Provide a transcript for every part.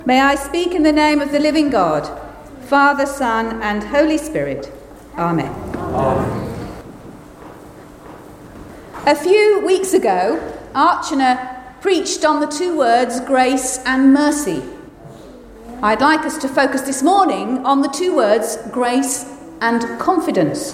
May I speak in the name of the living God, Father, Son, and Holy Spirit. Amen. Amen. A few weeks ago, Archana preached on the two words grace and mercy. I'd like us to focus this morning on the two words grace and confidence.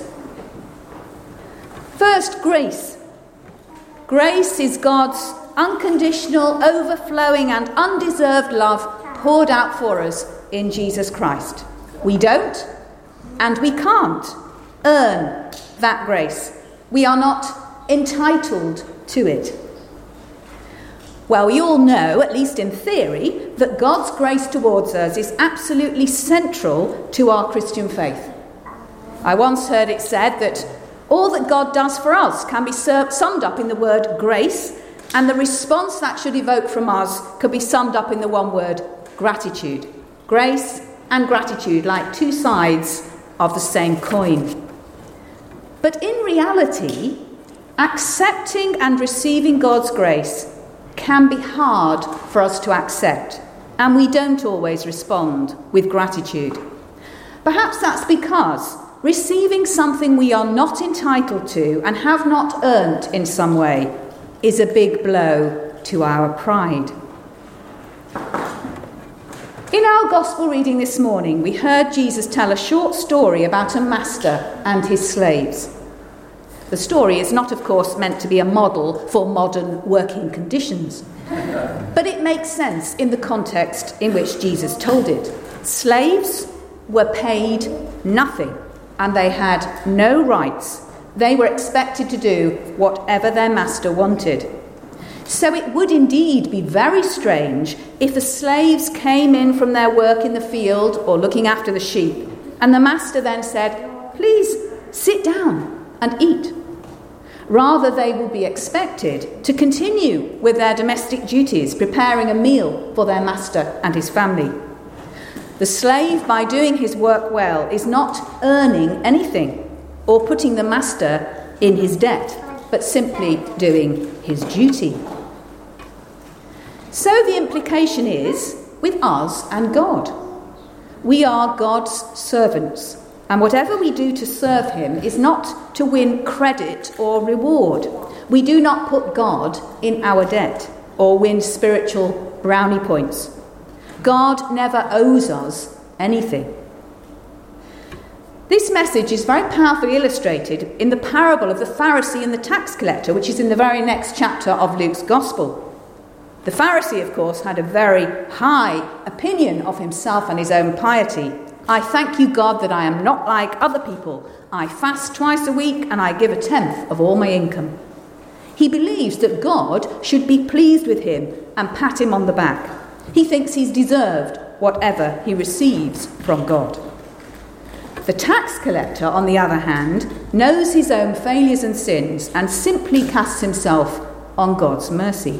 First, grace. Grace is God's unconditional, overflowing and undeserved love poured out for us in Jesus Christ. We don't and we can't earn that grace. We are not entitled to it. Well, we all know, at least in theory, that God's grace towards us is absolutely central to our Christian faith. I once heard it said that all that God does for us can be summed up in the word grace, and the response that should evoke from us could be summed up in the one word gratitude. Grace and gratitude, like two sides of the same coin. But in reality, accepting and receiving God's grace can be hard for us to accept, and we don't always respond with gratitude. Perhaps that's because receiving something we are not entitled to and have not earned in some way is a big blow to our pride. In our gospel reading this morning, we heard Jesus tell a short story about a master and his slaves. The story is not, of course, meant to be a model for modern working conditions, but it makes sense in the context in which Jesus told it. Slaves were paid nothing, and they had no rights. They were expected to do whatever their master wanted. So it would indeed be very strange if the slaves came in from their work in the field or looking after the sheep, and the master then said, "Please sit down and eat." Rather, they would be expected to continue with their domestic duties, preparing a meal for their master and his family. The slave, by doing his work well, is not earning anything or putting the master in his debt, but simply doing his duty. So the implication is with us and God. We are God's servants, and whatever we do to serve him is not to win credit or reward. We do not put God in our debt or win spiritual brownie points. God never owes us anything. This message is very powerfully illustrated in the parable of the Pharisee and the tax collector, which is in the very next chapter of Luke's Gospel. The Pharisee, of course, had a very high opinion of himself and his own piety. "I thank you, God, that I am not like other people. I fast twice a week and I give 1/10 of all my income." He believes that God should be pleased with him and pat him on the back. He thinks he's deserved whatever he receives from God. The tax collector, on the other hand, knows his own failures and sins and simply casts himself on God's mercy.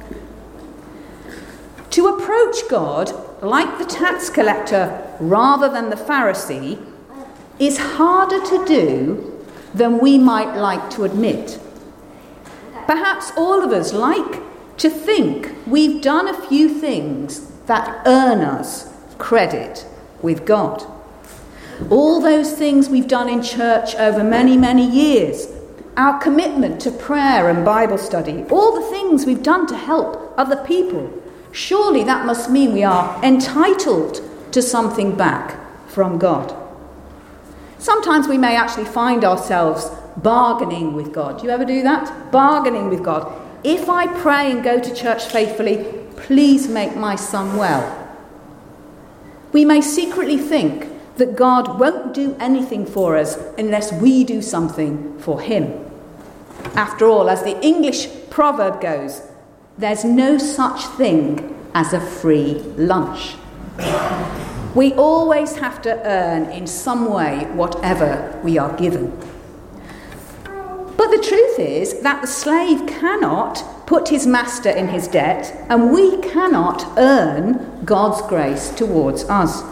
To approach God like the tax collector rather than the Pharisee is harder to do than we might like to admit. Perhaps all of us like to think we've done a few things that earn us credit with God. All those things we've done in church over many, many years, our commitment to prayer and Bible study, all the things we've done to help other people, surely that must mean we are entitled to something back from God. Sometimes we may actually find ourselves bargaining with God. Do you ever do that? Bargaining with God. If I pray and go to church faithfully, please make my son well. We may secretly think that God won't do anything for us unless we do something for him. After all, as the English proverb goes, there's no such thing as a free lunch. We always have to earn in some way whatever we are given. But the truth is that the slave cannot put his master in his debt, and we cannot earn God's grace towards us.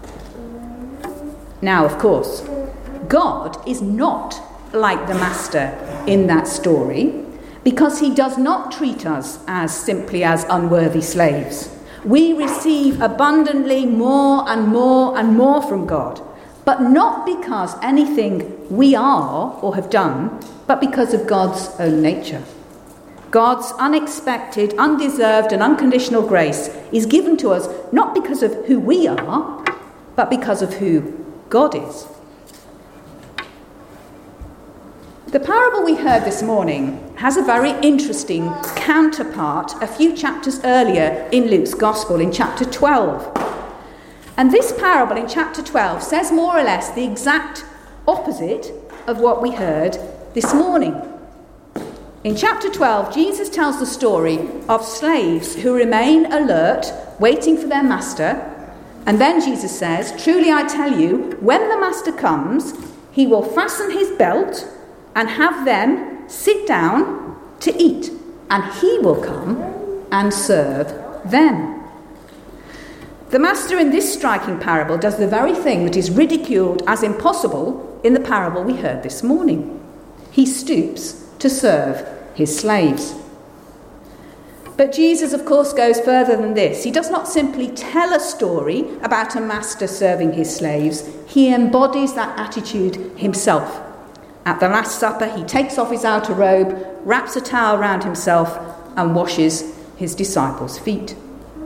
Now, of course, God is not like the master in that story, because he does not treat us as simply as unworthy slaves. We receive abundantly more and more and more from God, but not because anything we are or have done, but because of God's own nature. God's unexpected, undeserved and unconditional grace is given to us not because of who we are, but because of who God is. The parable we heard this morning has a very interesting counterpart a few chapters earlier in Luke's Gospel, in chapter 12. And this parable in chapter 12 says more or less the exact opposite of what we heard this morning. In chapter 12, Jesus tells the story of slaves who remain alert, waiting for their master. And then Jesus says, "Truly I tell you, when the master comes, he will fasten his belt and have them sit down to eat, and he will come and serve them." The master in this striking parable does the very thing that is ridiculed as impossible in the parable we heard this morning. He stoops to serve his slaves. But Jesus, of course, goes further than this. He does not simply tell a story about a master serving his slaves. He embodies that attitude himself. At the Last Supper, he takes off his outer robe, wraps a towel around himself, and washes his disciples' feet.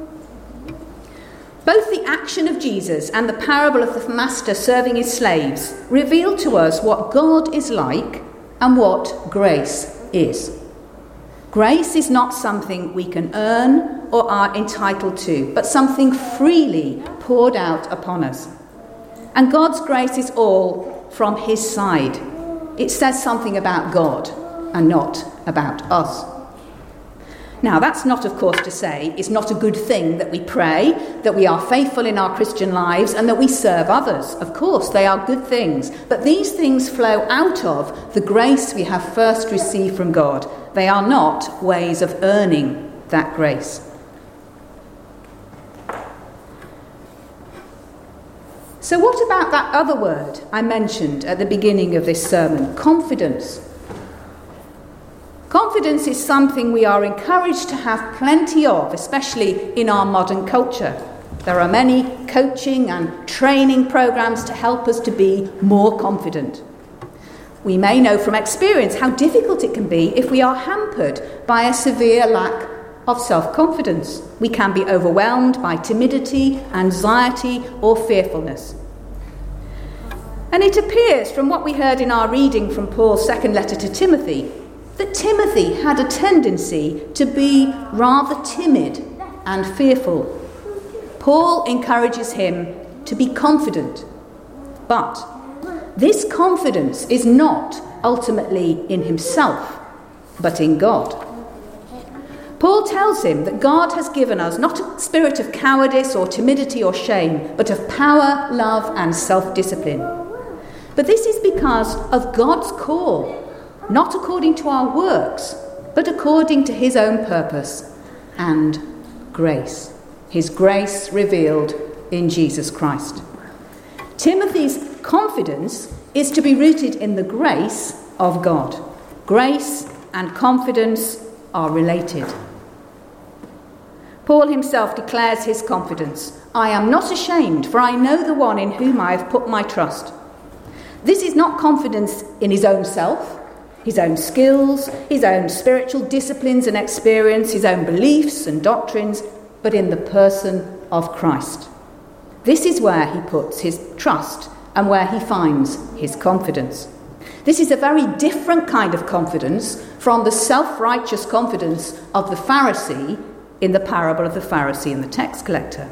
Both the action of Jesus and the parable of the master serving his slaves reveal to us what God is like and what grace is. Grace is not something we can earn or are entitled to, but something freely poured out upon us. And God's grace is all from his side. It says something about God and not about us. Now, that's not, of course, to say it's not a good thing that we pray, that we are faithful in our Christian lives, and that we serve others. Of course, they are good things. But these things flow out of the grace we have first received from God. They are not ways of earning that grace. So what about that other word I mentioned at the beginning of this sermon? Confidence. Confidence is something we are encouraged to have plenty of, especially in our modern culture. There are many coaching and training programs to help us to be more confident. We may know from experience how difficult it can be if we are hampered by a severe lack of self-confidence. We can be overwhelmed by timidity, anxiety, or fearfulness. And it appears from what we heard in our reading from Paul's second letter to Timothy that Timothy had a tendency to be rather timid and fearful. Paul encourages him to be confident, but this confidence is not ultimately in himself, but in God. Paul tells him that God has given us not a spirit of cowardice or timidity or shame, but of power, love, and self-discipline. But this is because of God's call, not according to our works, but according to his own purpose and grace. His grace revealed in Jesus Christ. Timothy's confidence is to be rooted in the grace of God. Grace and confidence are related. Paul himself declares his confidence. "I am not ashamed, for I know the one in whom I have put my trust." This is not confidence in his own self, his own skills, his own spiritual disciplines and experience, his own beliefs and doctrines, but in the person of Christ. This is where he puts his trust and where he finds his confidence. This is a very different kind of confidence from the self-righteous confidence of the Pharisee in the parable of the Pharisee and the tax collector.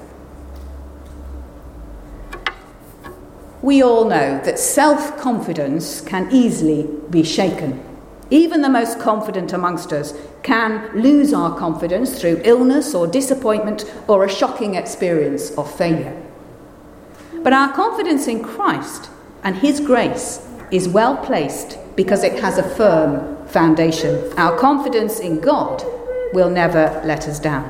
We all know that self-confidence can easily be shaken. Even the most confident amongst us can lose our confidence through illness or disappointment or a shocking experience of failure. But our confidence in Christ and his grace is well placed because it has a firm foundation. Our confidence in God will never let us down.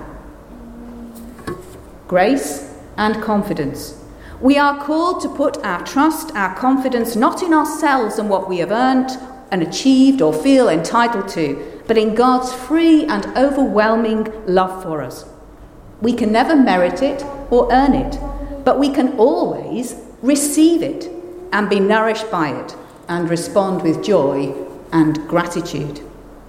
Grace and confidence. We are called to put our trust, our confidence, not in ourselves and what we have earned and achieved or feel entitled to, but in God's free and overwhelming love for us. We can never merit it or earn it, but we can always receive it and be nourished by it and respond with joy and gratitude.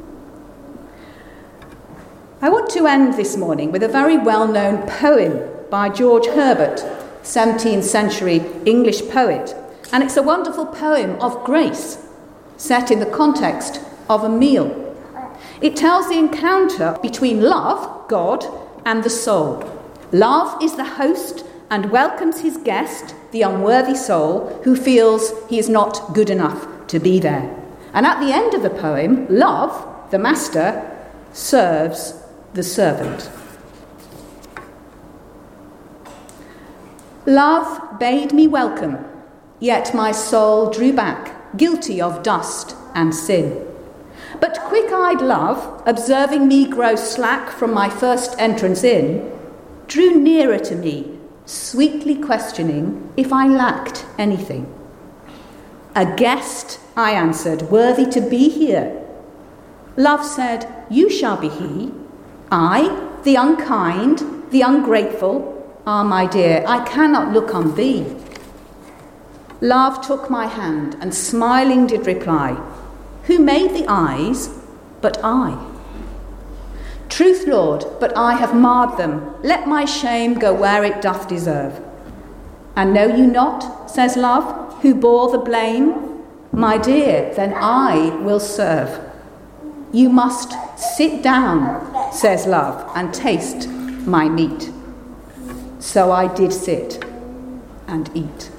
I want to end this morning with a very well-known poem by George Herbert, 17th century English poet, and it's a wonderful poem of grace set in the context of a meal. It tells the encounter between love, God, and the soul. Love is the host and welcomes his guest, the unworthy soul, who feels he is not good enough to be there. And at the end of the poem, love, the master, serves the servant. Love bade me welcome, yet my soul drew back, guilty of dust and sin. But quick-eyed love, observing me grow slack from my first entrance in, drew nearer to me, sweetly questioning if I lacked anything. A guest, I answered, worthy to be here. Love said, you shall be he. I, the unkind, the ungrateful, ah, my dear, I cannot look on thee. Love took my hand and smiling did reply, who made the eyes but I? Truth, Lord, but I have marred them. Let my shame go where it doth deserve. And know you not, says love, who bore the blame? My dear, then I will serve. You must sit down, says love, and taste my meat. So I did sit and eat.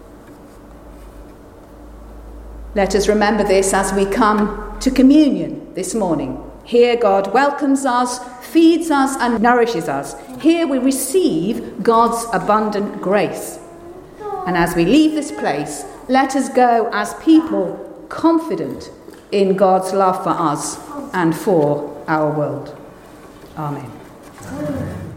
Let us remember this as we come to communion this morning. Here God welcomes us, feeds us and nourishes us. Here we receive God's abundant grace. And as we leave this place, let us go as people confident in God's love for us and for our world. Amen.